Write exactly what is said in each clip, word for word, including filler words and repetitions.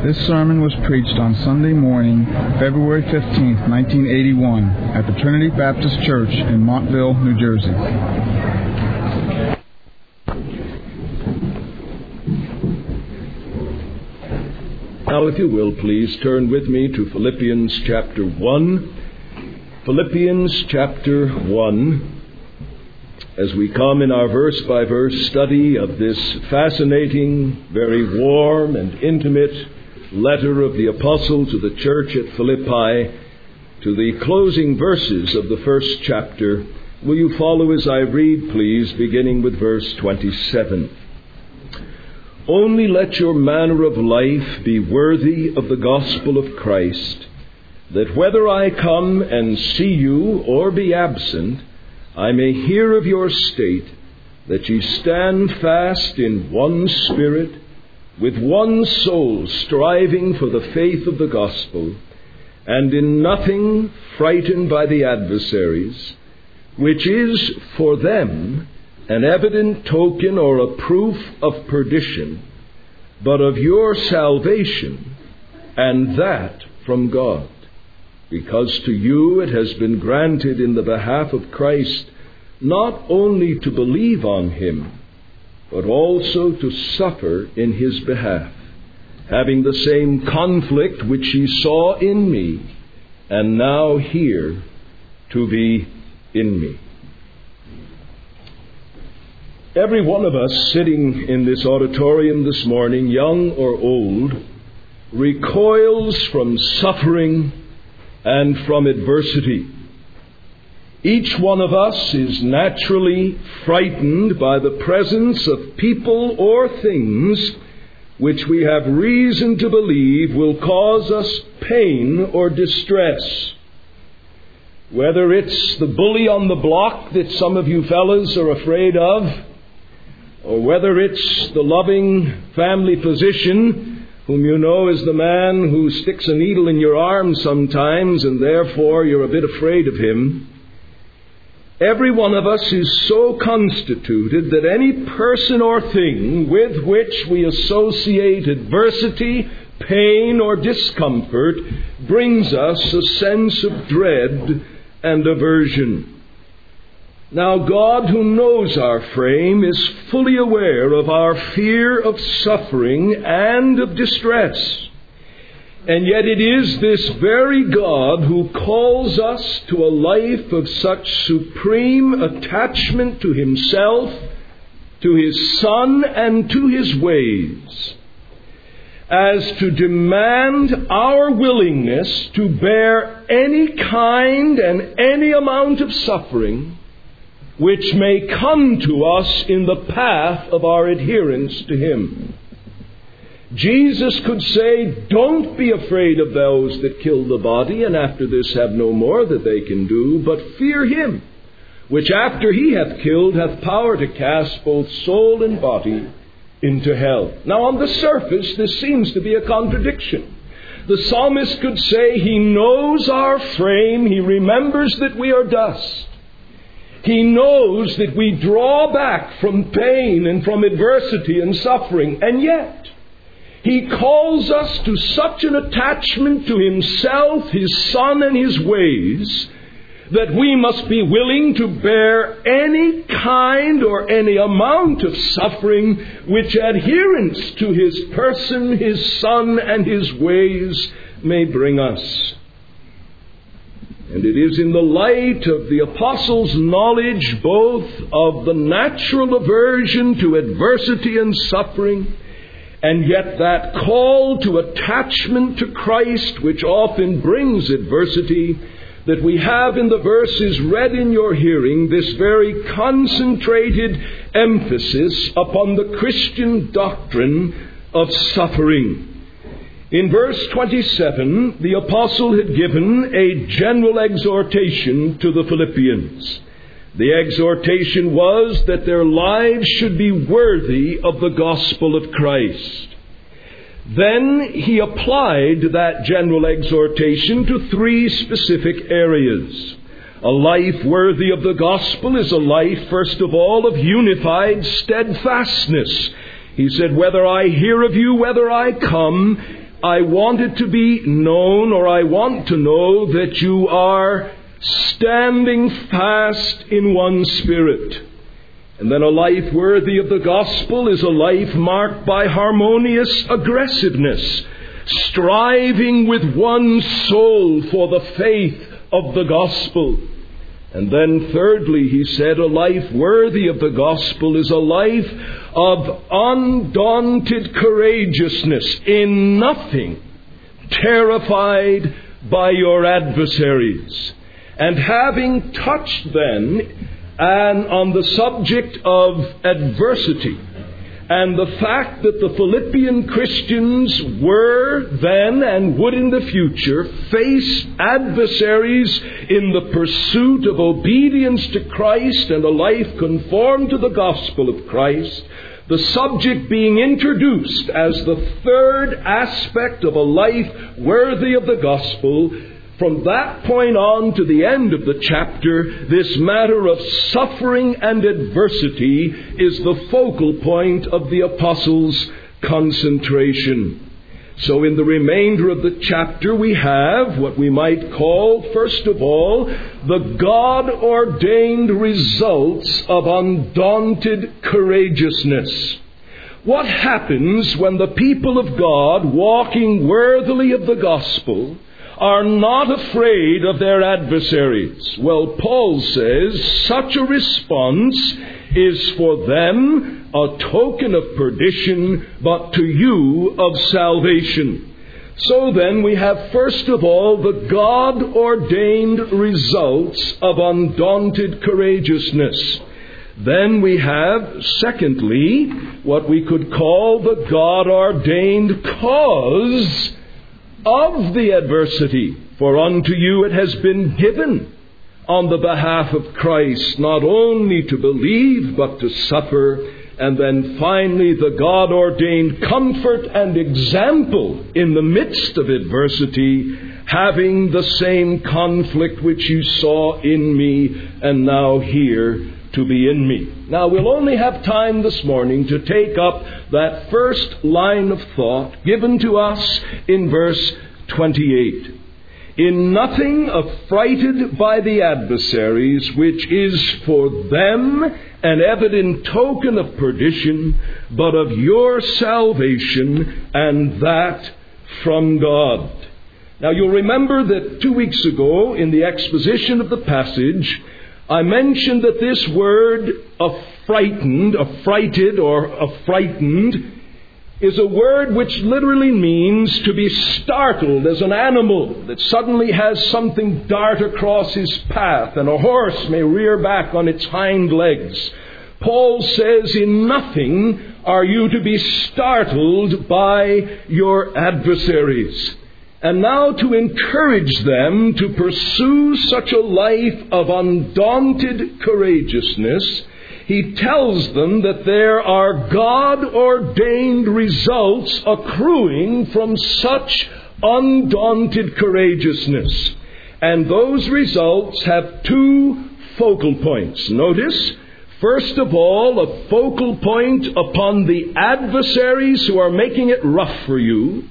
This sermon was preached on Sunday morning, February fifteenth, nineteen eighty-one, at the Trinity Baptist Church in Montville, New Jersey. Now, if you will, please turn with me to Philippians chapter one. Philippians chapter one. As we come in our verse-by-verse study of this fascinating, very warm and intimate letter of the Apostle to the church at Philippi, to the closing verses of the first chapter, will you follow as I read, please, beginning with verse twenty-seven. Only let your manner of life be worthy of the gospel of Christ, that whether I come and see you or be absent, I may hear of your state, that ye stand fast in one spirit, with one soul, striving for the faith of the gospel, and in nothing frightened by the adversaries, which is for them an evident token or a proof of perdition, but of your salvation, and that from God. Because to you it has been granted in the behalf of Christ not only to believe on him, but also to suffer in his behalf, having the same conflict which ye saw in me, and now hear to be in me. Every one of us sitting in this auditorium this morning, young or old, recoils from suffering and from adversity. Each one of us is naturally frightened by the presence of people or things which we have reason to believe will cause us pain or distress. Whether it's the bully on the block that some of you fellas are afraid of, or whether it's the loving family physician whom you know is the man who sticks a needle in your arm sometimes and therefore you're a bit afraid of him. Every one of us is so constituted that any person or thing with which we associate adversity, pain, or discomfort brings us a sense of dread and aversion. Now, God, who knows our frame, is fully aware of our fear of suffering and of distress. And yet it is this very God who calls us to a life of such supreme attachment to himself, to his Son, and to his ways, as to demand our willingness to bear any kind and any amount of suffering which may come to us in the path of our adherence to him. Jesus could say, don't be afraid of those that kill the body, and after this have no more that they can do, but fear him, which after he hath killed hath power to cast both soul and body into hell. Now on the surface, this seems to be a contradiction. The psalmist could say he knows our frame, he remembers that we are dust. He knows that we draw back from pain and from adversity and suffering, and yet he calls us to such an attachment to himself, his Son, and his ways, that we must be willing to bear any kind or any amount of suffering which adherence to his person, his Son, and his ways may bring us. And it is in the light of the Apostle's knowledge both of the natural aversion to adversity and suffering, and yet that call to attachment to Christ which often brings adversity, that we have in the verses read in your hearing this very concentrated emphasis upon the Christian doctrine of suffering. In verse twenty-seven, the apostle had given a general exhortation to the Philippians. The exhortation was that their lives should be worthy of the gospel of Christ. Then he applied that general exhortation to three specific areas. A life worthy of the gospel is a life, first of all, of unified steadfastness. He said, whether I hear of you, whether I come, I want it to be known, or I want to know, that you are standing fast in one spirit. And then a life worthy of the gospel is a life marked by harmonious aggressiveness, striving with one soul for the faith of the gospel. And then thirdly, he said, a life worthy of the gospel is a life of undaunted courageousness, in nothing terrified by your adversaries. And having touched then and on the subject of adversity, and the fact that the Philippian Christians were then and would in the future face adversaries in the pursuit of obedience to Christ and a life conformed to the gospel of Christ, the subject being introduced as the third aspect of a life worthy of the gospel, from that point on to the end of the chapter, this matter of suffering and adversity is the focal point of the apostles' concentration. So in the remainder of the chapter we have what we might call, first of all, the God-ordained results of undaunted courageousness. What happens when the people of God, walking worthily of the gospel, are not afraid of their adversaries? Well, Paul says such a response is for them a token of perdition, but to you of salvation. So then we have first of all the God-ordained results of undaunted courageousness. Then we have, secondly, what we could call the God-ordained cause of the adversity. For unto you it has been given on the behalf of Christ, not only to believe, but to suffer. And then finally, the God-ordained comfort and example in the midst of adversity, having the same conflict which you saw in me and now hear to be in me. Now, we'll only have time this morning to take up that first line of thought given to us in verse twenty-eight. In nothing affrighted by the adversaries, which is for them an evident token of perdition, but of your salvation, and that from God. Now, you'll remember that two weeks ago, in the exposition of the passage, I mentioned that this word affrighted, affrighted or affrightened, is a word which literally means to be startled, as an animal that suddenly has something dart across his path, and a horse may rear back on its hind legs. Paul says, in nothing are you to be startled by your adversaries. And now, to encourage them to pursue such a life of undaunted courageousness, he tells them that there are God-ordained results accruing from such undaunted courageousness. And those results have two focal points. Notice, first of all, a focal point upon the adversaries who are making it rough for you.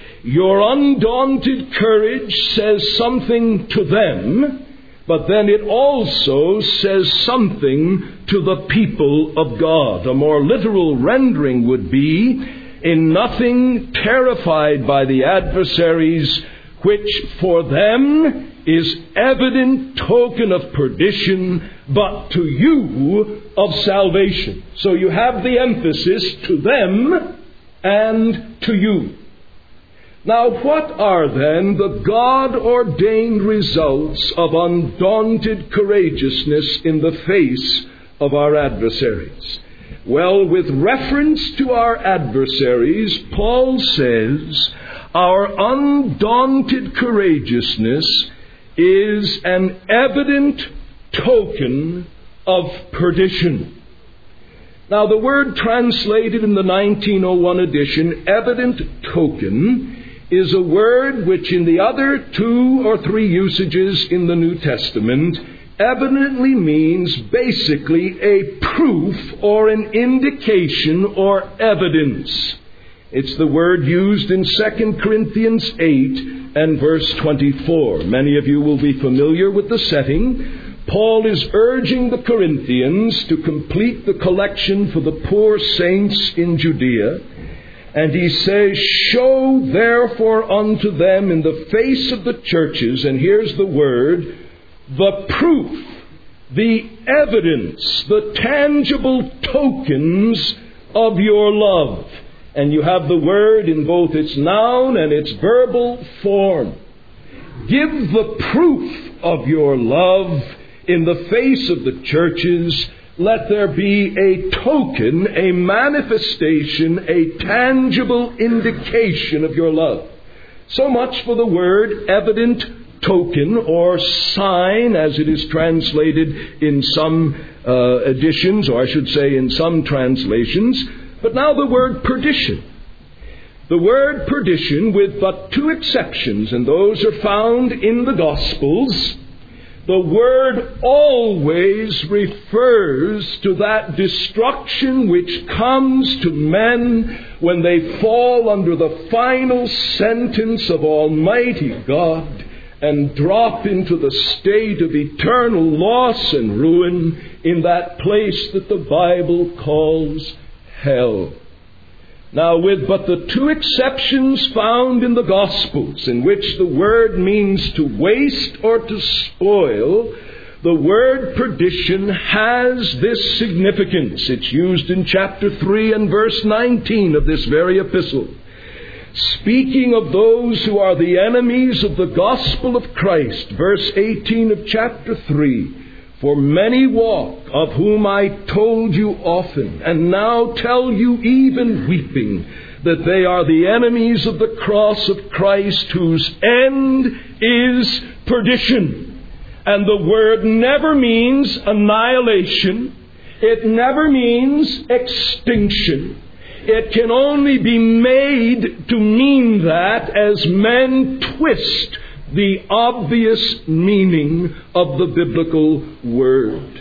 Your undaunted courage says something to them, but then it also says something to the people of God. A more literal rendering would be, in nothing terrified by the adversaries, which for them is evident token of perdition, but to you of salvation. So you have the emphasis to them and to you. Now, what are then the God-ordained results of undaunted courageousness in the face of our adversaries? Well, with reference to our adversaries, Paul says, our undaunted courageousness is an evident token of perdition. Now, the word translated in the nineteen oh one edition, evident token, is a word which in the other two or three usages in the New Testament evidently means basically a proof or an indication or evidence. It's the word used in Second Corinthians eight and verse twenty-four. Many of you will be familiar with the setting. Paul is urging the Corinthians to complete the collection for the poor saints in Judea. And he says, "Show therefore unto them in the face of the churches," and here's the word, "the proof, the evidence, the tangible tokens of your love." And you have the word in both its noun and its verbal form. Give the proof of your love in the face of the churches. Let there be a token, a manifestation, a tangible indication of your love. So much for the word evident, token, or sign, as it is translated in some uh, editions, or I should say in some translations. But now the word perdition. The word perdition, with but two exceptions, and those are found in the Gospels. The word always refers to that destruction which comes to men when they fall under the final sentence of Almighty God and drop into the state of eternal loss and ruin in that place that the Bible calls hell. Now, with but the two exceptions found in the Gospels, in which the word means to waste or to spoil, the word perdition has this significance. It's used in chapter three and verse nineteen of this very epistle. Speaking of those who are the enemies of the gospel of Christ, verse eighteen of chapter three, "For many walk, of whom I told you often, and now tell you even weeping, that they are the enemies of the cross of Christ, whose end is perdition." And the word never means annihilation. It never means extinction. It can only be made to mean that as men twist the obvious meaning of the biblical word.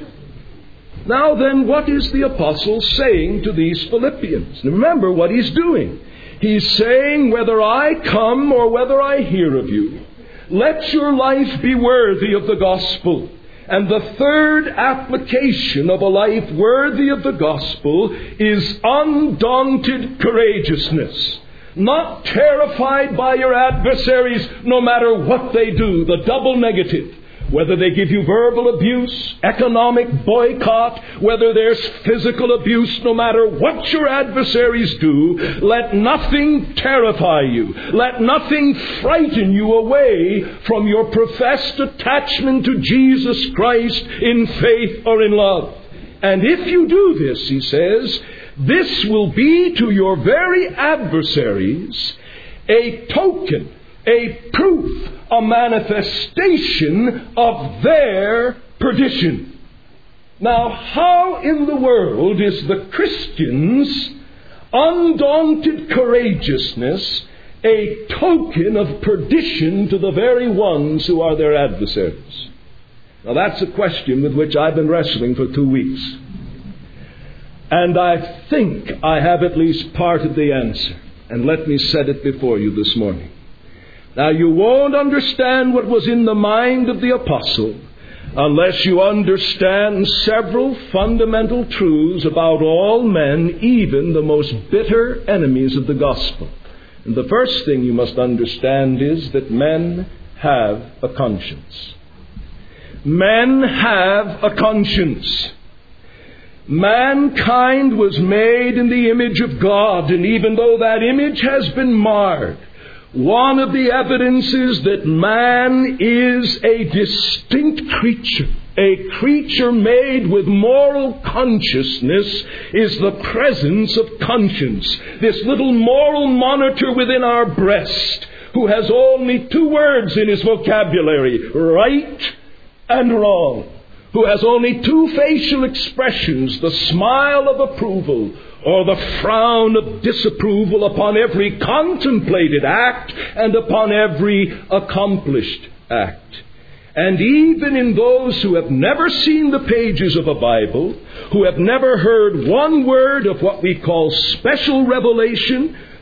Now then, what is the apostle saying to these Philippians? Now remember what he's doing. He's saying, whether I come or whether I hear of you, let your life be worthy of the gospel. And the third application of a life worthy of the gospel is undaunted courageousness. Not terrified by your adversaries, no matter what they do. The double negative. Whether they give you verbal abuse, economic boycott, whether there's physical abuse, no matter what your adversaries do, let nothing terrify you. Let nothing frighten you away from your professed attachment to Jesus Christ in faith or in love. And if you do this, he says, this will be to your very adversaries a token, a proof, a manifestation of their perdition. Now, how in the world is the Christian's undaunted courageousness a token of perdition to the very ones who are their adversaries? Now, that's a question with which I've been wrestling for two weeks. And I think I have at least part of the answer. And let me set it before you this morning. Now, you won't understand what was in the mind of the apostle unless you understand several fundamental truths about all men, even the most bitter enemies of the gospel. And the first thing you must understand is that men have a conscience. Men have a conscience. Mankind was made in the image of God, and even though that image has been marred, one of the evidences that man is a distinct creature, a creature made with moral consciousness, is the presence of conscience. This little moral monitor within our breast, who has only two words in his vocabulary, right and wrong. Who has only two facial expressions, the smile of approval or the frown of disapproval upon every contemplated act and upon every accomplished act. And even in those who have never seen the pages of a Bible, who have never heard one word of what we call special revelation,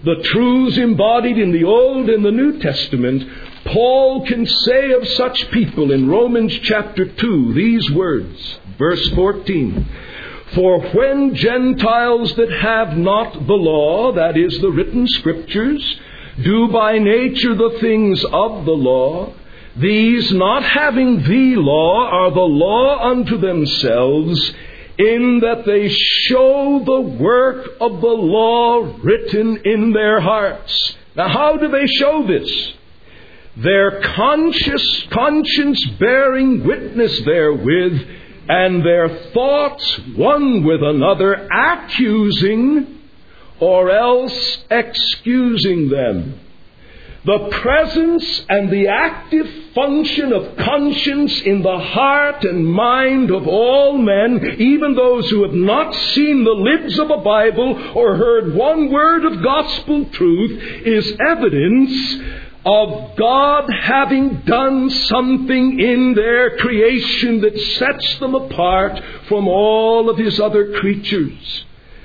the truths embodied in the Old and the New Testament, Paul can say of such people in Romans chapter two these words, verse fourteen, "For when Gentiles that have not the law, that is, the written Scriptures, do by nature the things of the law, these not having the law are the law unto themselves, in that they show the work of the law written in their hearts." Now, how do they show this? Their conscious, conscience bearing witness therewith, and their thoughts one with another, accusing or else excusing them. The presence and the active function of conscience in the heart and mind of all men, even those who have not seen the lids of a Bible or heard one word of gospel truth, is evidence of God having done something in their creation that sets them apart from all of His other creatures.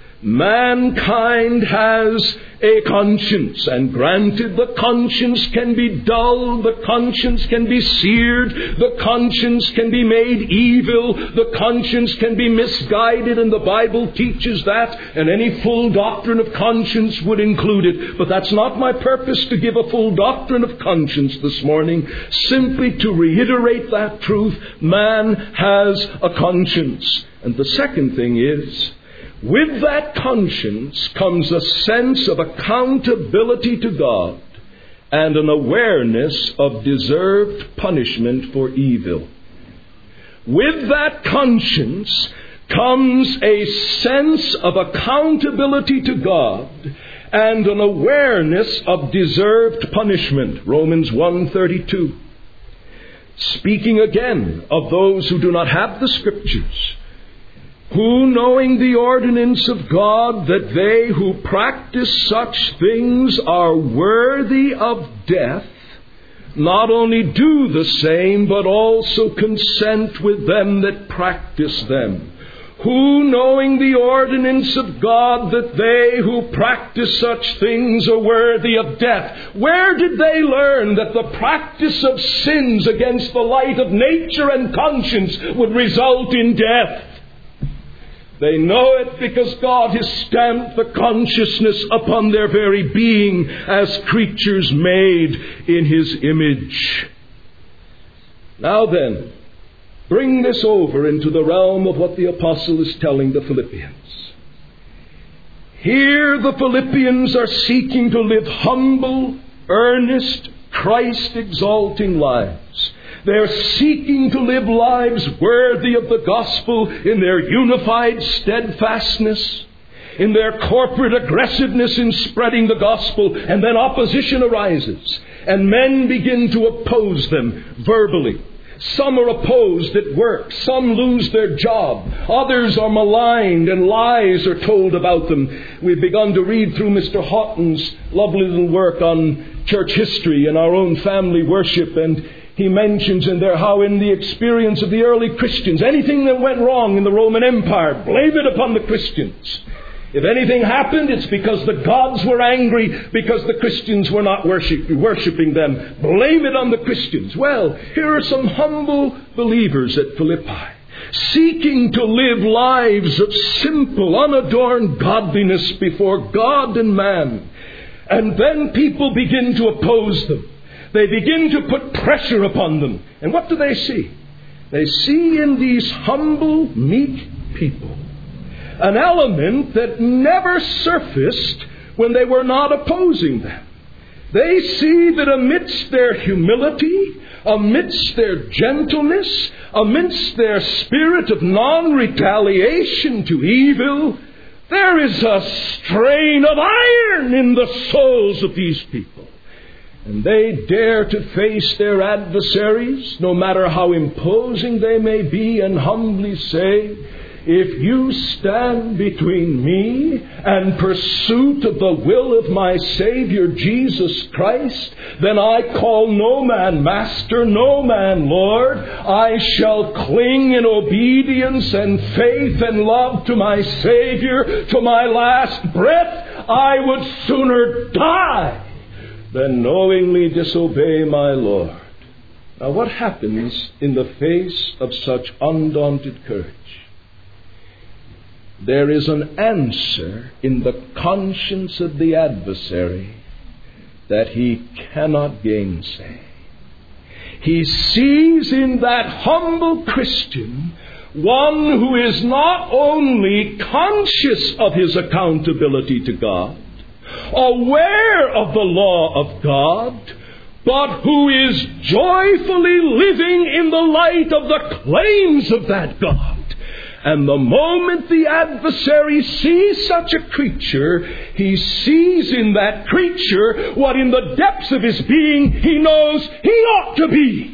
Mankind has a conscience, and granted, the conscience can be dull, the conscience can be seared, the conscience can be made evil, the conscience can be misguided, and the Bible teaches that, and any full doctrine of conscience would include it. But that's not my purpose to give a full doctrine of conscience this morning, simply to reiterate that truth. Man has a conscience. And the second thing is, with that conscience comes a sense of accountability to God and an awareness of deserved punishment for evil. With that conscience comes a sense of accountability to God and an awareness of deserved punishment. Romans one thirty-two. Speaking again of those who do not have the Scriptures, who, knowing the ordinance of God, that they who practice such things are worthy of death, not only do the same, but also consent with them that practice them. Who, knowing the ordinance of God, that they who practice such things are worthy of death. Where did they learn that the practice of sins against the light of nature and conscience would result in death? They know it because God has stamped the consciousness upon their very being as creatures made in His image. Now then, bring this over into the realm of what the apostle is telling the Philippians. Here the Philippians are seeking to live humble, earnest, Christ-exalting lives. They're seeking to live lives worthy of the gospel in their unified steadfastness, in their corporate aggressiveness in spreading the gospel, and then opposition arises, and men begin to oppose them verbally. Some are opposed at work. Some lose their job. Others are maligned and lies are told about them. We've begun to read through Mister Houghton's lovely little work on church history and our own family worship, and he mentions in there how in the experience of the early Christians, anything that went wrong in the Roman Empire, blame it upon the Christians. If anything happened, it's because the gods were angry because the Christians were not worship, worshiping them. Blame it on the Christians. Well, here are some humble believers at Philippi, seeking to live lives of simple, unadorned godliness before God and man. And then people begin to oppose them. They begin to put pressure upon them. And what do they see? They see in these humble, meek people an element that never surfaced when they were not opposing them. They see that amidst their humility, amidst their gentleness, amidst their spirit of non-retaliation to evil, there is a strain of iron in the souls of these people. And they dare to face their adversaries, no matter how imposing they may be, and humbly say, if you stand between me and pursuit of the will of my Savior Jesus Christ, then I call no man Master, no man Lord. I shall cling in obedience and faith and love to my Savior to my last breath. I would sooner die than knowingly disobey my Lord. Now, what happens in the face of such undaunted courage? There is an answer in the conscience of the adversary that he cannot gainsay. He sees in that humble Christian one who is not only conscious of his accountability to God, aware of the law of God, but who is joyfully living in the light of the claims of that God. And the moment the adversary sees such a creature, he sees in that creature what in the depths of his being he knows he ought to be.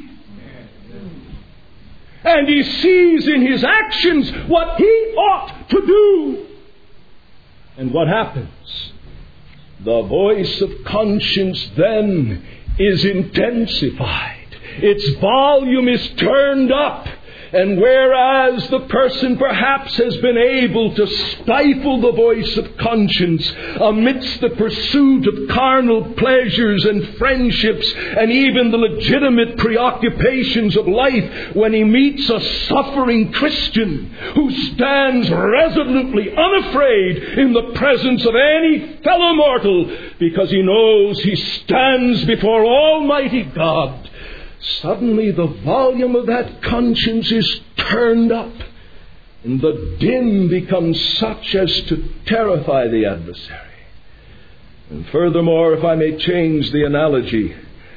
And he sees in his actions what he ought to do. And what happens? The voice of conscience then is intensified. Its volume is turned up. And whereas the person perhaps has been able to stifle the voice of conscience amidst the pursuit of carnal pleasures and friendships and even the legitimate preoccupations of life, when he meets a suffering Christian who stands resolutely unafraid in the presence of any fellow mortal because he knows he stands before Almighty God, suddenly the volume of that conscience is turned up, and the din becomes such as to terrify the adversary. And furthermore, if I may change the analogy,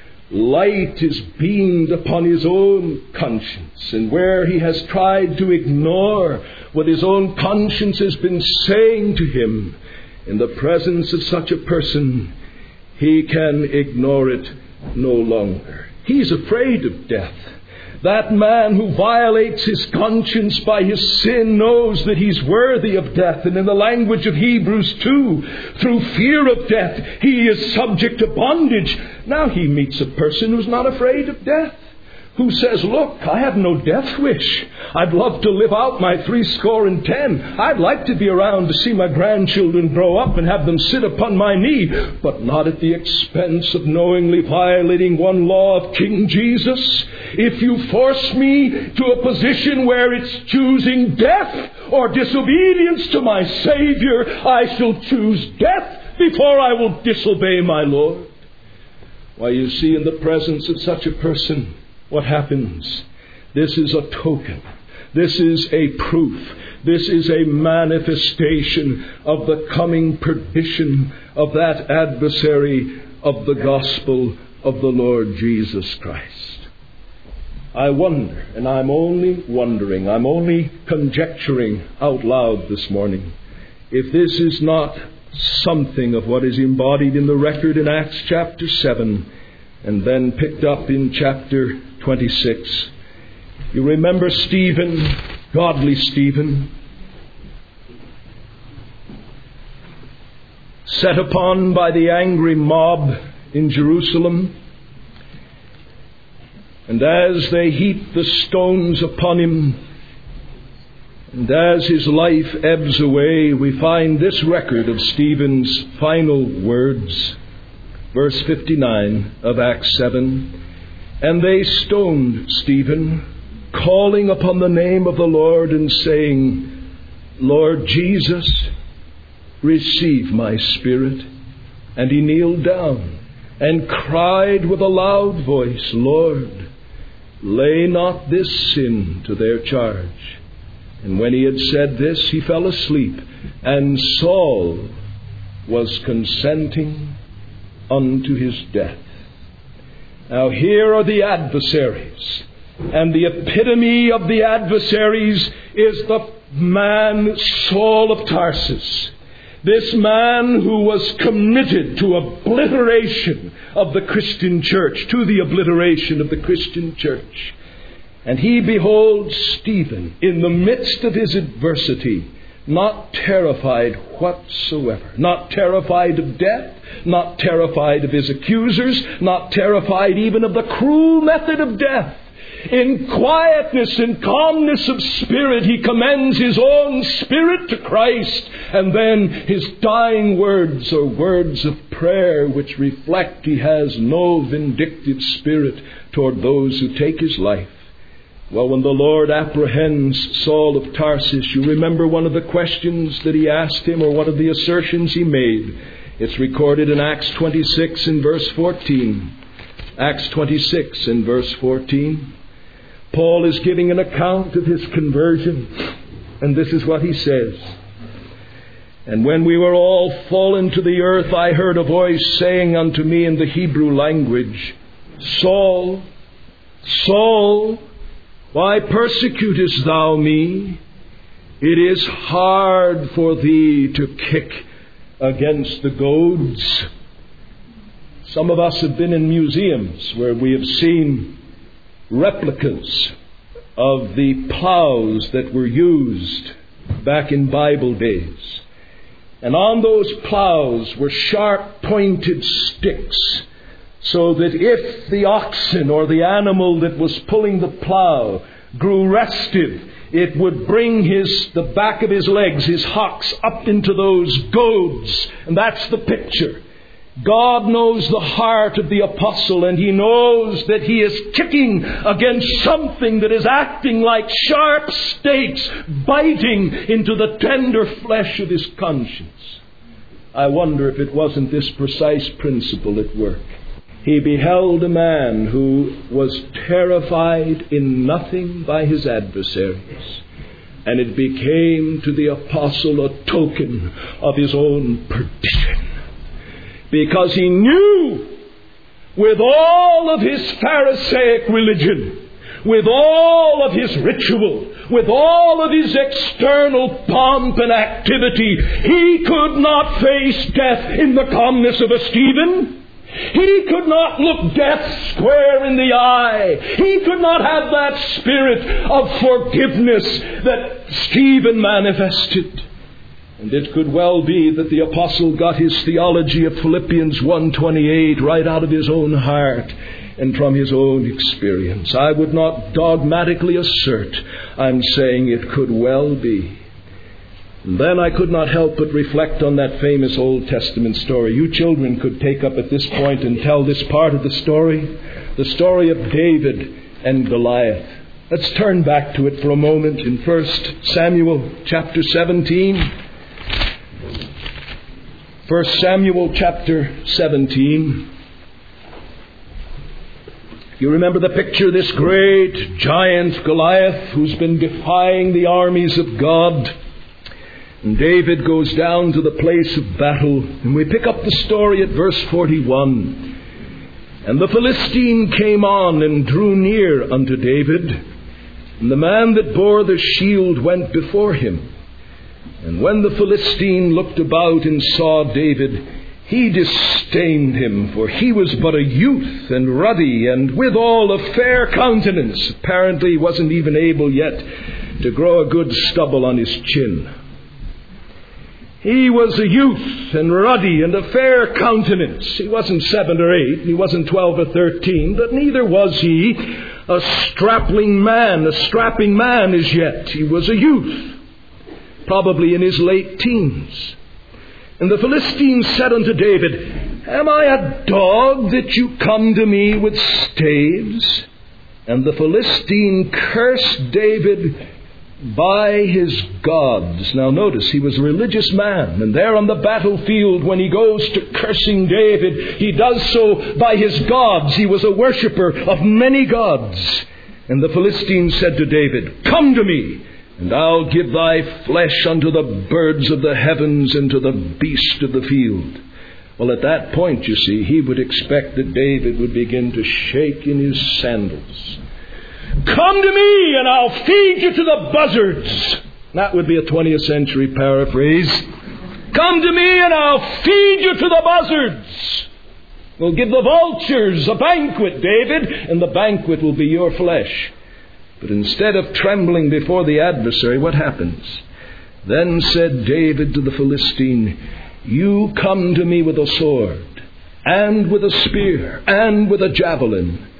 light is beamed upon his own conscience, and where he has tried to ignore what his own conscience has been saying to him, in the presence of such a person, he can ignore it no longer. He's afraid of death. That man who violates his conscience by his sin knows that he's worthy of death. And in the language of Hebrews two, through fear of death, he is subject to bondage. Now he meets a person who's not afraid of death, who says, look, I have no death wish. I'd love to live out my three score and ten. I'd like to be around to see my grandchildren grow up and have them sit upon my knee, but not at the expense of knowingly violating one law of King Jesus. If you force me to a position where it's choosing death or disobedience to my Savior, I shall choose death before I will disobey my Lord. Why, you see, in the presence of such a person, what happens? This is a token. This is a proof. This is a manifestation of the coming perdition of that adversary of the gospel of the Lord Jesus Christ. I wonder, and I'm only wondering, I'm only conjecturing out loud this morning, if this is not something of what is embodied in the record in Acts chapter seven and then picked up in chapter twenty-six. You remember Stephen, godly Stephen, set upon by the angry mob in Jerusalem. And as they heap the stones upon him, and as his life ebbs away, we find this record of Stephen's final words. Verse fifty-nine of Acts seven. And they stoned Stephen, calling upon the name of the Lord and saying, Lord Jesus, receive my spirit. And he kneeled down and cried with a loud voice, Lord, lay not this sin to their charge. And when he had said this, he fell asleep, and Saul was consenting unto his death. Now here are the adversaries, and the epitome of the adversaries is the man Saul of Tarsus. This man who was committed to obliteration of the Christian church, to the obliteration of the Christian church. And he beholds Stephen in the midst of his adversity, not terrified whatsoever, not terrified of death, not terrified of his accusers, not terrified even of the cruel method of death. In quietness and calmness of spirit, he commends his own spirit to Christ. And then his dying words are words of prayer which reflect he has no vindictive spirit toward those who take his life. Well, when the Lord apprehends Saul of Tarsus, you remember one of the questions that he asked him, or one of the assertions he made. It's recorded in Acts twenty-six in verse fourteen. Acts twenty-six in verse fourteen. Paul is giving an account of his conversion, and this is what he says. And when we were all fallen to the earth, I heard a voice saying unto me in the Hebrew language, Saul, Saul, why persecutest thou me? It is hard for thee to kick against the goads. Some of us have been in museums where we have seen replicas of the plows that were used back in Bible days. And on those plows were sharp pointed sticks, so that if the oxen or the animal that was pulling the plow grew restive, it would bring his the back of his legs, his hocks, up into those goads. And that's the picture. God knows the heart of the apostle, and he knows that he is kicking against something that is acting like sharp stakes, biting into the tender flesh of his conscience. I wonder if it wasn't this precise principle at work. He beheld a man who was terrified in nothing by his adversaries, and it became to the apostle a token of his own perdition. Because he knew, with all of his Pharisaic religion, with all of his ritual, with all of his external pomp and activity, he could not face death in the calmness of a Stephen. He could not look death square in the eye. He could not have that spirit of forgiveness that Stephen manifested. And it could well be that the apostle got his theology of Philippians one twenty-eight right out of his own heart and from his own experience. I would not dogmatically assert. I'm saying it could well be. And then I could not help but reflect on that famous Old Testament story. You children could take up at this point and tell this part of the story, the story of David and Goliath. Let's turn back to it for a moment in First Samuel chapter seventeen. First Samuel chapter seventeen. You remember the picture, this great giant Goliath who's been defying the armies of God. And David goes down to the place of battle, and we pick up the story at verse forty-one. And the Philistine came on and drew near unto David, and the man that bore the shield went before him. And when the Philistine looked about and saw David, he disdained him, for he was but a youth and ruddy, and withal a fair countenance. Apparently he wasn't even able yet to grow a good stubble on his chin. He was a youth and ruddy and a fair countenance. He wasn't seven or eight, he wasn't twelve or thirteen, but neither was he a strapling man, a strapping man as yet. He was a youth, probably in his late teens. And the Philistine said unto David, Am I a dog that you come to me with staves? And the Philistine cursed David by his gods. Now notice, he was a religious man, and there on the battlefield when he goes to cursing David, he does so by his gods. He was a worshipper of many gods. And the Philistine said to David, Come to me, and I'll give thy flesh unto the birds of the heavens and to the beasts of the field. Well, at that point, you see, he would expect that David would begin to shake in his sandals. Come to me and I'll feed you to the buzzards. That would be a twentieth century paraphrase. Come to me and I'll feed you to the buzzards. We'll give the vultures a banquet, David, and the banquet will be your flesh. But instead of trembling before the adversary, what happens? Then said David to the Philistine, You come to me with a sword, and with a spear, and with a javelin,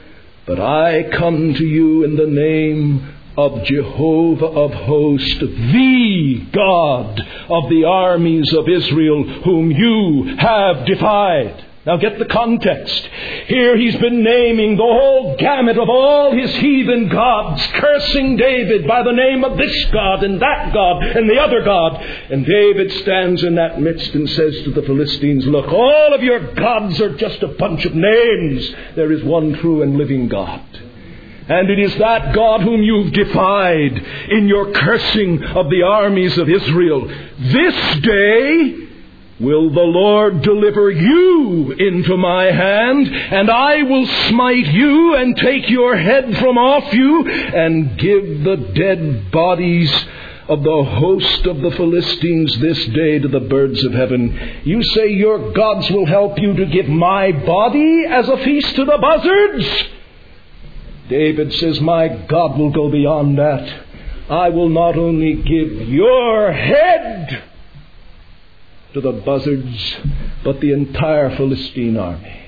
But I come to you in the name of Jehovah of hosts, the God of the armies of Israel, whom you have defied. Now get the context. Here he's been naming the whole gamut of all his heathen gods, cursing David by the name of this God and that God and the other God. And David stands in that midst and says to the Philistines, look, all of your gods are just a bunch of names. There is one true and living God. And it is that God whom you've defied in your cursing of the armies of Israel. This day will the Lord deliver you into my hand, and I will smite you and take your head from off you and give the dead bodies of the host of the Philistines this day to the birds of heaven. You say your gods will help you to give my body as a feast to the buzzards? David says, my God will go beyond that. I will not only give your head to the buzzards, but the entire Philistine army.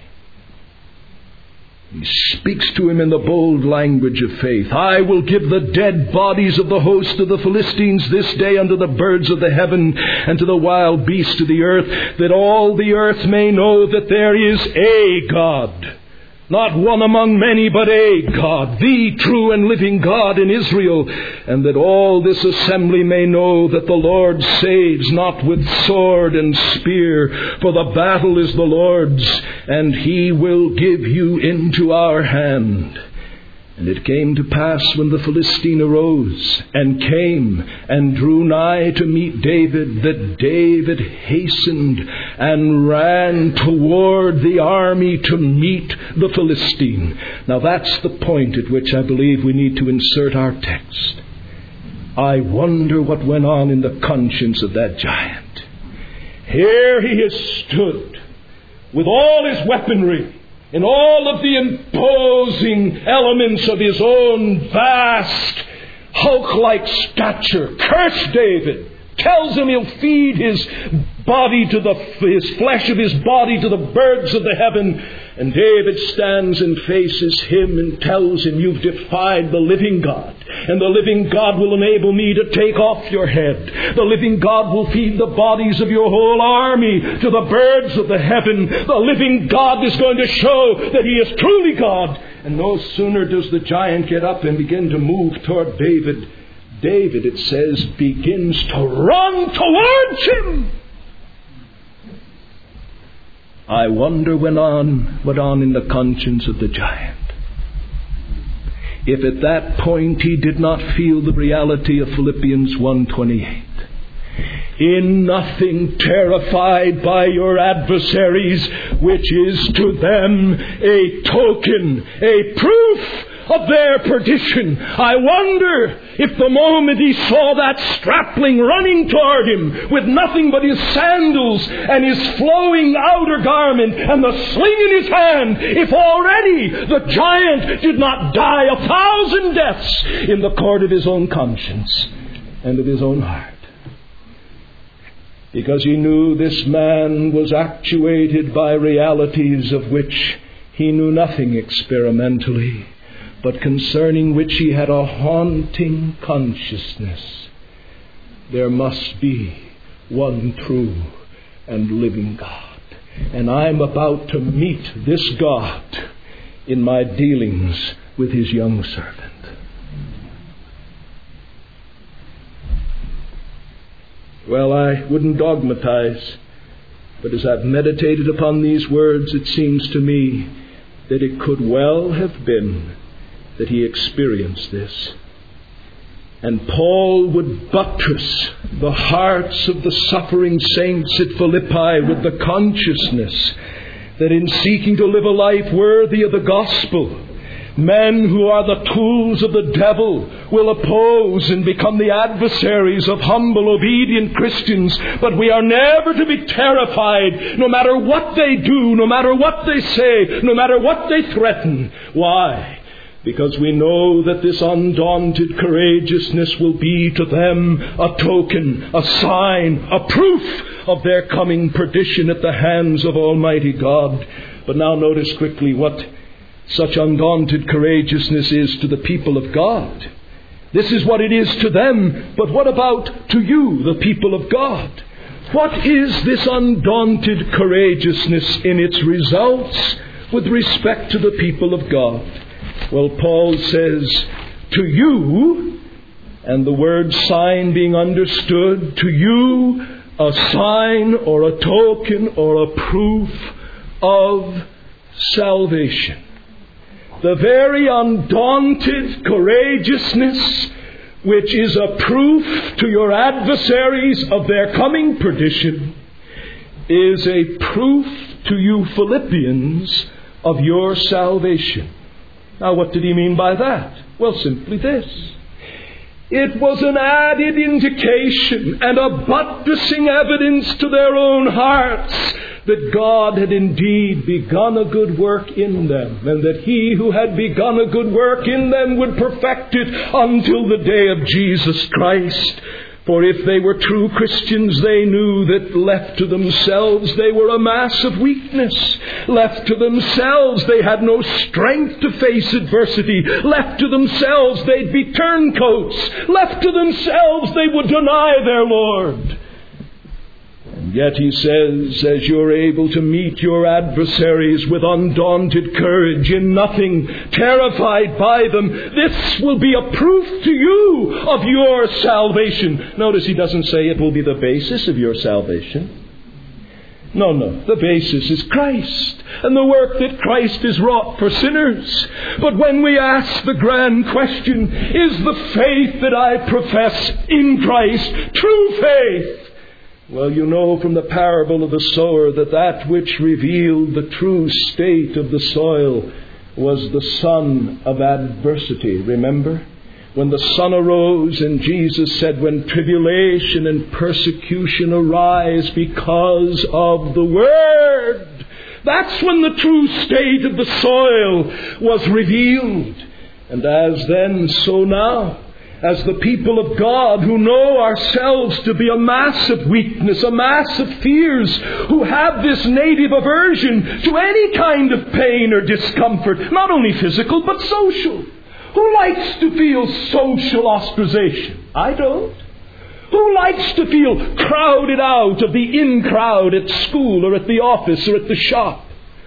He speaks to him in the bold language of faith. I will give the dead bodies of the host of the Philistines this day unto the birds of the heaven and to the wild beasts of the earth, that all the earth may know that there is a God. Not one among many, but a God, the true and living God in Israel, and that all this assembly may know that the Lord saves not with sword and spear, for the battle is the Lord's, and he will give you into our hand. And it came to pass when the Philistine arose and came and drew nigh to meet David, that David hastened and ran toward the army to meet the Philistine. Now that's the point at which I believe we need to insert our text. I wonder what went on in the conscience of that giant. Here he has stood with all his weaponry, in all of the imposing elements of his own vast, Hulk-like stature, cursed David, tells him he'll feed his body to the, his flesh of his body to the birds of the heaven. And David stands and faces him and tells him, you've defied the living God, and the living God will enable me to take off your head. The living God will feed the bodies of your whole army to the birds of the heaven. The living God is going to show that he is truly God. And no sooner does the giant get up and begin to move toward David, David, it says, begins to run towards him. I wonder what on, what on in the conscience of the giant. If at that point he did not feel the reality of Philippians one twenty-eight. In nothing terrified by your adversaries, which is to them a token, a proof of their perdition. I wonder if the moment he saw that strapling running toward him with nothing but his sandals and his flowing outer garment and the sling in his hand, if already the giant did not die a thousand deaths in the court of his own conscience and of his own heart. Because he knew this man was actuated by realities of which he knew nothing experimentally, but concerning which he had a haunting consciousness. There must be one true and living God. And I'm about to meet this God in my dealings with his young servant. Well, I wouldn't dogmatize, but as I've meditated upon these words, it seems to me that it could well have been that he experienced this. And Paul would buttress the hearts of the suffering saints at Philippi with the consciousness that in seeking to live a life worthy of the gospel, men who are the tools of the devil will oppose and become the adversaries of humble, obedient Christians. But we are never to be terrified, no matter what they do, no matter what they say, no matter what they threaten. Why? Because we know that this undaunted courageousness will be to them a token, a sign, a proof of their coming perdition at the hands of Almighty God. But now notice quickly what such undaunted courageousness is to the people of God. This is what it is to them, but what about to you, the people of God? What is this undaunted courageousness in its results with respect to the people of God? Well, Paul says, to you, and the word sign being understood, to you a sign or a token or a proof of salvation. The very undaunted courageousness which is a proof to your adversaries of their coming perdition is a proof to you Philippians of your salvation. Now, what did he mean by that? Well, simply this. It was an added indication and a buttressing evidence to their own hearts that God had indeed begun a good work in them, and that He who had begun a good work in them would perfect it until the day of Jesus Christ. For if they were true Christians, they knew that left to themselves they were a mass of weakness. Left to themselves they had no strength to face adversity. Left to themselves they'd be turncoats. Left to themselves they would deny their Lord. And yet he says, as you're able to meet your adversaries with undaunted courage in nothing, terrified by them, this will be a proof to you of your salvation. Notice he doesn't say it will be the basis of your salvation. No, no. The basis is Christ and the work that Christ has wrought for sinners. But when we ask the grand question, is the faith that I profess in Christ true faith? Well, you know from the parable of the sower that that which revealed the true state of the soil was the son of adversity. Remember? When the sun arose and Jesus said, when tribulation and persecution arise because of the word, that's when the true state of the soil was revealed. And as then, so now. As the people of God who know ourselves to be a mass of weakness, a mass of fears, who have this native aversion to any kind of pain or discomfort, not only physical but social. Who likes to feel social ostracization? I don't. Who likes to feel crowded out of the in crowd at school or at the office or at the shop?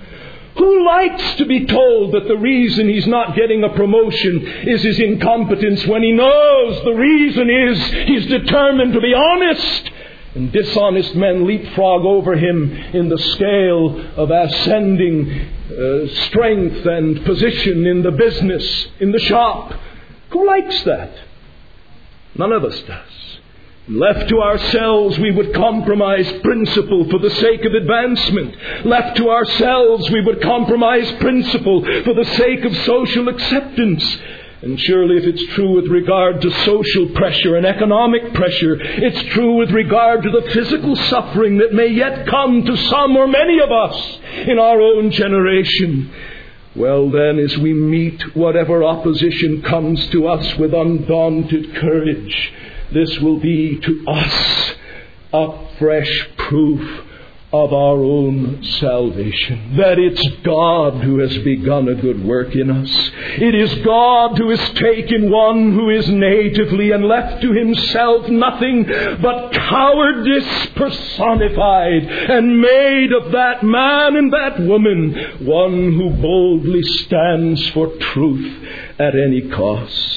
Who likes to be told that the reason he's not getting a promotion is his incompetence when he knows the reason is he's determined to be honest? And dishonest men leapfrog over him in the scale of ascending uh, strength and position in the business, in the shop. Who likes that? None of us does. Left to ourselves, we would compromise principle for the sake of advancement. Left to ourselves, we would compromise principle for the sake of social acceptance. And surely if it's true with regard to social pressure and economic pressure, it's true with regard to the physical suffering that may yet come to some or many of us in our own generation. Well then, as we meet whatever opposition comes to us with undaunted courage, this will be to us a fresh proof of our own salvation. That it's God who has begun a good work in us. It is God who has taken one who is natively and left to himself nothing but cowardice personified, and made of that man and that woman one who boldly stands for truth at any cost.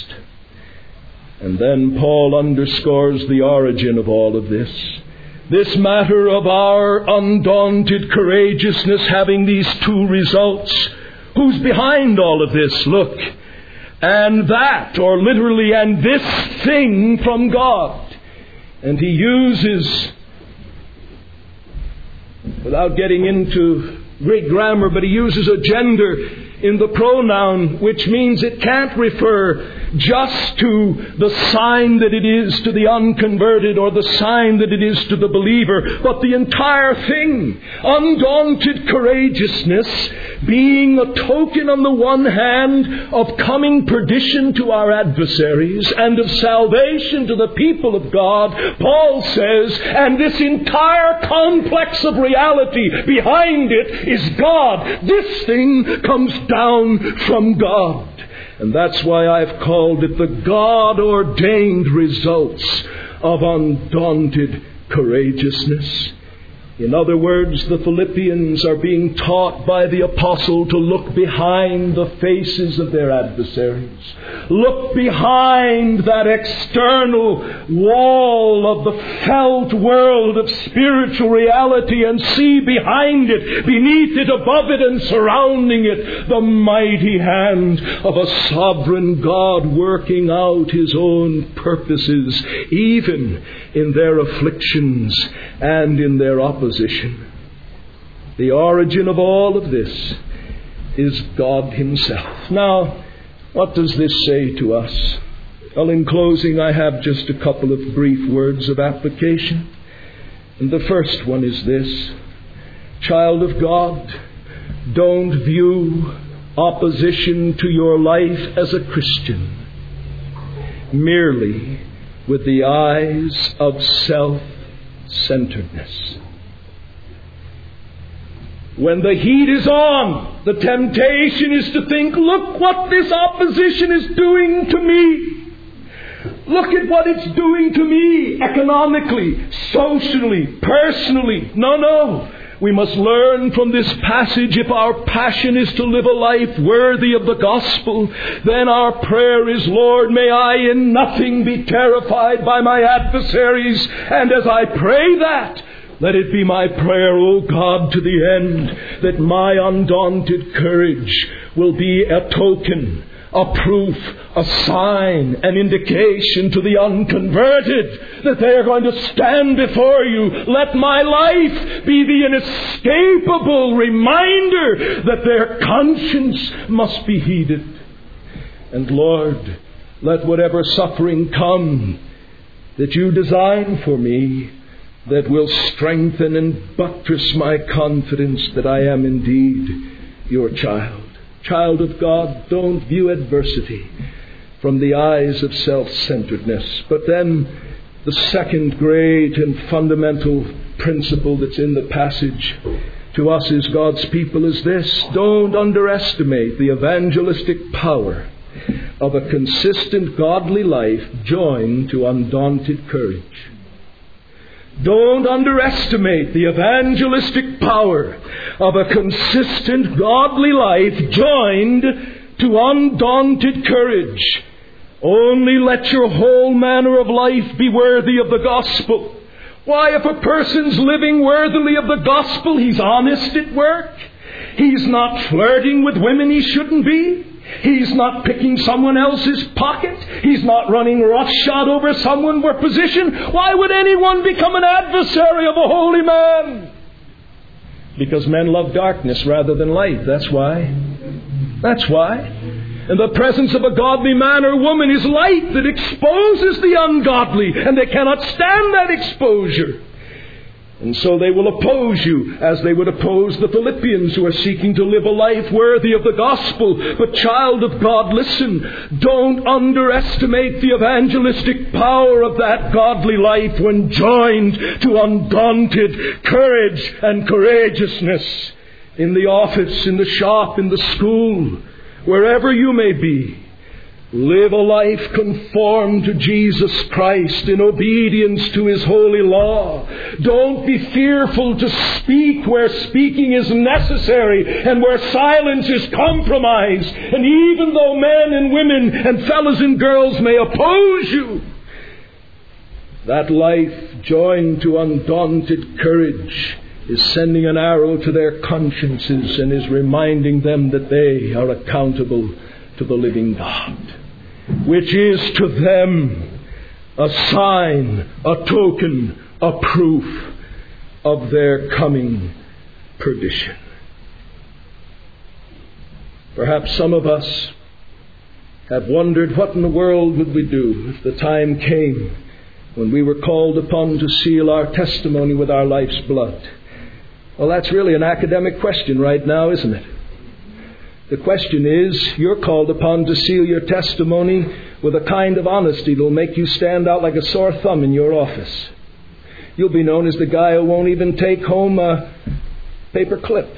And then Paul underscores the origin of all of this. This matter of our undaunted courageousness having these two results. Who's behind all of this? Look. And that, or literally, and this thing from God. And he uses, without getting into great grammar, but he uses a gender in the pronoun, which means it can't refer just to the sign that it is to the unconverted or the sign that it is to the believer, but the entire thing. Undaunted courageousness being a token on the one hand of coming perdition to our adversaries and of salvation to the people of God, Paul says, and this entire complex of reality behind it is God. This thing comes down from God. And that's why I've called it the God-ordained results of undaunted courageousness. In other words, the Philippians are being taught by the apostle to look behind the faces of their adversaries. Look behind that external wall of the felt world of spiritual reality and see behind it, beneath it, above it, and surrounding it, the mighty hand of a sovereign God working out His own purposes, even in their afflictions and in their opposition. The origin of all of this is God Himself. Now, what does this say to us? Well, in closing, I have just a couple of brief words of application. And the first one is this: child of God, don't view opposition to your life as a Christian merely with the eyes of self-centeredness. When the heat is on, the temptation is to think, look what this opposition is doing to me. Look at what it's doing to me economically, socially, personally. No, no. We must learn from this passage, if our passion is to live a life worthy of the gospel, then our prayer is, Lord, may I in nothing be terrified by my adversaries. And as I pray that, let it be my prayer, O God, to the end, that my undaunted courage will be a token, a proof, a sign, an indication to the unconverted that they are going to stand before you. Let my life be the inescapable reminder that their conscience must be heeded. And Lord, let whatever suffering come that you design for me, that will strengthen and buttress my confidence that I am indeed your child. Child of God, don't view adversity from the eyes of self-centeredness. But then the second great and fundamental principle that's in the passage to us as God's people is this: don't underestimate the evangelistic power of a consistent godly life joined to undaunted courage. Don't underestimate the evangelistic power of a consistent godly life joined to undaunted courage. Only let your whole manner of life be worthy of the gospel. Why, if a person's living worthily of the gospel, he's honest at work. He's not flirting with women he shouldn't be. He's not picking someone else's pocket. He's not running roughshod over someone for position. Why would anyone become an adversary of a holy man? Because men love darkness rather than light. That's why. That's why. And the presence of a godly man or woman is light that exposes the ungodly, and they cannot stand that exposure. And so they will oppose you as they would oppose the Philippians who are seeking to live a life worthy of the gospel. But child of God, listen, don't underestimate the evangelistic power of that godly life when joined to undaunted courage and courageousness. In the office, in the shop, in the school, wherever you may be, live a life conformed to Jesus Christ in obedience to His holy law. Don't be fearful to speak where speaking is necessary and where silence is compromised. And even though men and women and fellows and girls may oppose you, that life joined to undaunted courage is sending an arrow to their consciences and is reminding them that they are accountable to the living God, which is to them a sign, a token, a proof of their coming perdition. Perhaps some of us have wondered what in the world would we do if the time came when we were called upon to seal our testimony with our life's blood. Well, that's really an academic question right now, isn't it? The question is, you're called upon to seal your testimony with a kind of honesty that will make you stand out like a sore thumb in your office. You'll be known as the guy who won't even take home a paper clip.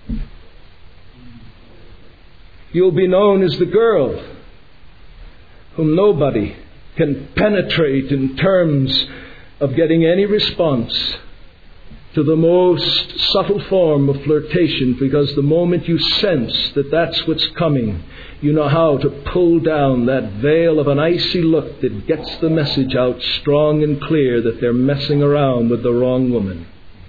You'll be known as the girl whom nobody can penetrate in terms of getting any response to the most subtle form of flirtation, because the moment you sense that that's what's coming, you know how to pull down that veil of an icy look that gets the message out strong and clear that they're messing around with the wrong woman.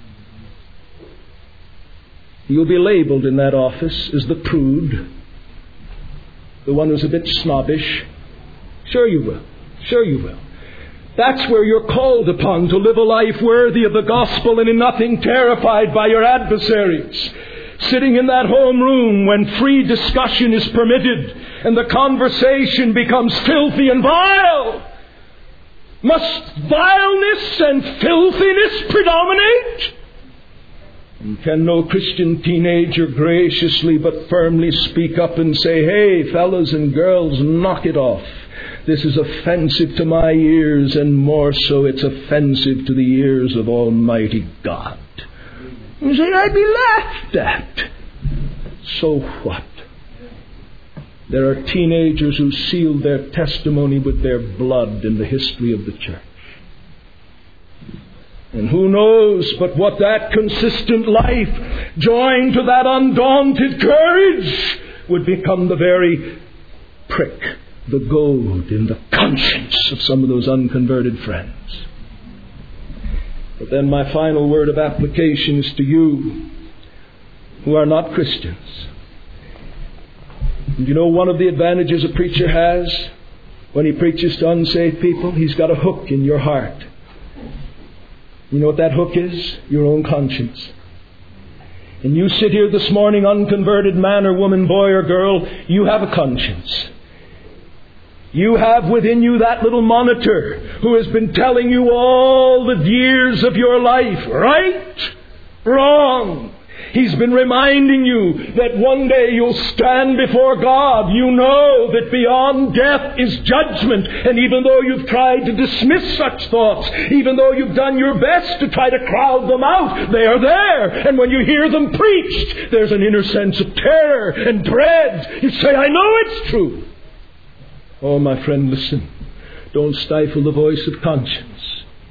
You'll be labeled in that office as the prude, the one who's a bit snobbish. Sure you will. Sure you will. That's where you're called upon to live a life worthy of the gospel and in nothing terrified by your adversaries. Sitting in that home room when free discussion is permitted and the conversation becomes filthy and vile. Must vileness and filthiness predominate? And can no Christian teenager graciously but firmly speak up and say, hey, fellas and girls, knock it off. This is offensive to my ears, and more so it's offensive to the ears of Almighty God. You say, I'd be laughed at. So what? There are teenagers who sealed their testimony with their blood in the history of the church. And who knows but what that consistent life, joined to that undaunted courage, would become the very prick, the goad in the conscience of some of those unconverted friends. But then my final word of application is to you who are not Christians. And you know one of the advantages a preacher has when he preaches to unsaved people? He's got a hook in your heart. You know what that hook is? Your own conscience. And you sit here this morning, unconverted man or woman, boy or girl, you have a conscience. You have within you that little monitor who has been telling you all the years of your life, right, wrong. He's been reminding you that one day you'll stand before God. You know that beyond death is judgment. And even though you've tried to dismiss such thoughts, even though you've done your best to try to crowd them out, they are there. And when you hear them preached, there's an inner sense of terror and dread. You say, I know it's true. Oh, my friend, listen. Don't stifle the voice of conscience.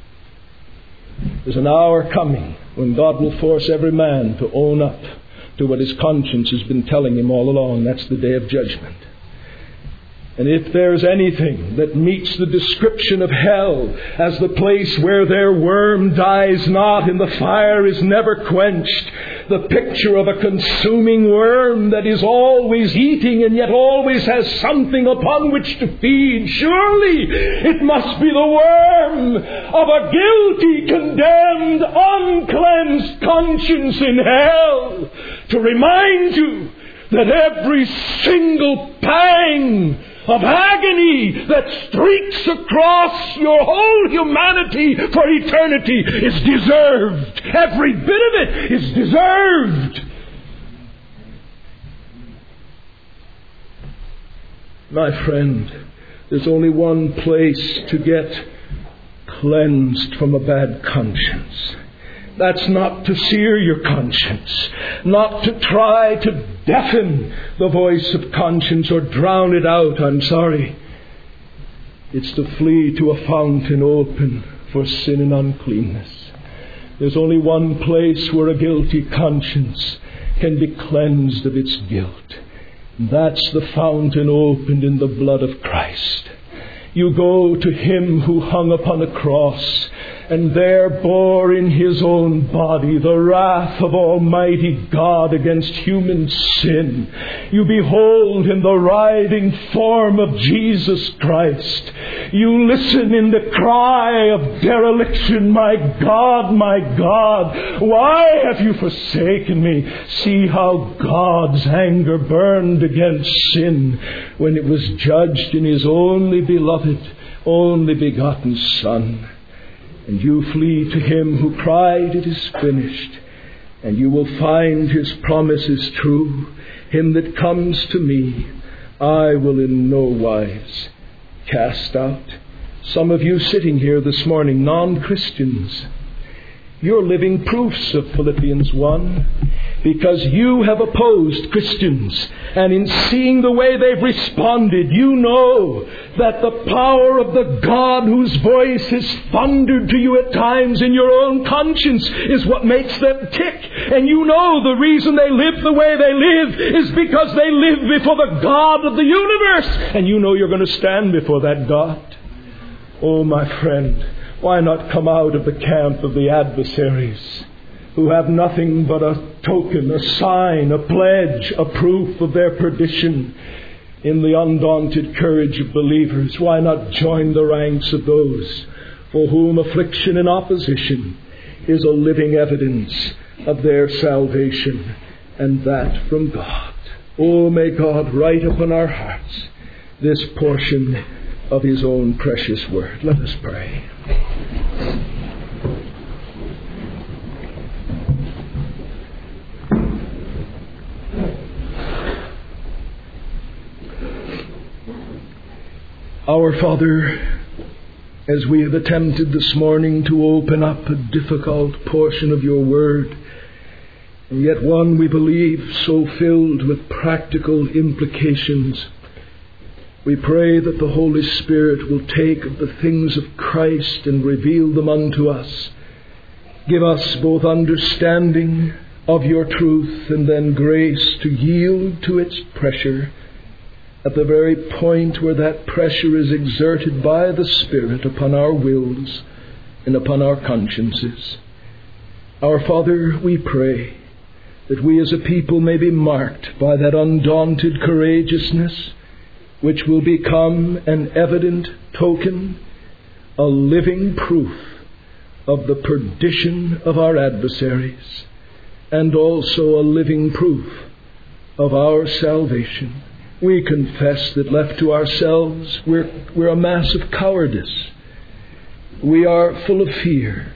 There's an hour coming when God will force every man to own up to what his conscience has been telling him all along. That's the day of judgment. And if there's anything that meets the description of hell as the place where their worm dies not and the fire is never quenched, the picture of a consuming worm that is always eating and yet always has something upon which to feed, surely it must be the worm of a guilty, condemned, uncleansed conscience in hell to remind you that every single pang of agony that streaks across your whole humanity for eternity is deserved. Every bit of it is deserved. My friend, there's only one place to get cleansed from a bad conscience. That's not to sear your conscience, not to try to deafen the voice of conscience or drown it out, I'm sorry. It's to flee to a fountain open for sin and uncleanness. There's only one place where a guilty conscience can be cleansed of its guilt. That's the fountain opened in the blood of Christ. You go to Him who hung upon a cross and there bore in his own body the wrath of Almighty God against human sin. You behold in the writhing form of Jesus Christ. You listen in the cry of dereliction, my God, my God, why have you forsaken me? See how God's anger burned against sin when it was judged in his only beloved, only begotten Son. And you flee to him who cried, "It is finished," and you will find his promises true. Him that comes to me, I will in no wise cast out. Some of you sitting here this morning, non-Christians, you're living proofs of Philippians one, because you have opposed Christians. And in seeing the way they've responded, you know that the power of the God whose voice has thundered to you at times in your own conscience is what makes them tick. And you know the reason they live the way they live is because they live before the God of the universe. And you know you're going to stand before that God. Oh, my friend, why not come out of the camp of the adversaries, who have nothing but a token, a sign, a pledge, a proof of their perdition, in the undaunted courage of believers? Why not join the ranks of those for whom affliction and opposition is a living evidence of their salvation, and that from God? Oh, may God write upon our hearts this portion of his own precious word. Let us pray. Our Father, as we have attempted this morning to open up a difficult portion of your word, and yet one we believe so filled with practical implications, we pray that the Holy Spirit will take of the things of Christ and reveal them unto us. Give us both understanding of your truth and then grace to yield to its pressure at the very point where that pressure is exerted by the Spirit upon our wills and upon our consciences. Our Father, we pray that we as a people may be marked by that undaunted courageousness which will become an evident token, a living proof of the perdition of our adversaries, and also a living proof of our salvation. We confess that left to ourselves, we're, we're a mass of cowardice. We are full of fear.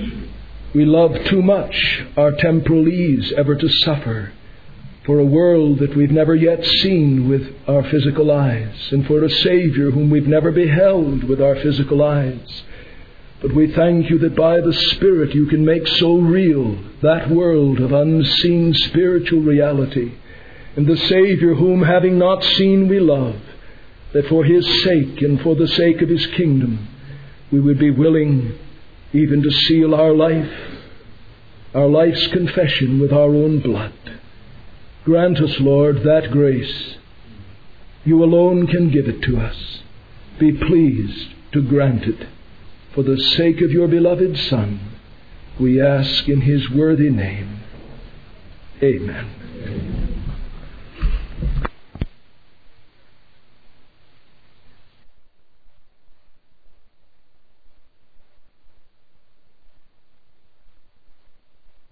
We love too much our temporal ease ever to suffer for a world that we've never yet seen with our physical eyes, and for a Savior whom we've never beheld with our physical eyes. But we thank you that by the Spirit you can make so real that world of unseen spiritual reality, and the Savior whom, having not seen, we love, that for his sake and for the sake of his kingdom we would be willing even to seal our life, our life's confession, with our own blood. Grant us, Lord, that grace. You alone can give it to us. Be pleased to grant it. For the sake of your beloved Son, we ask in his worthy name. Amen.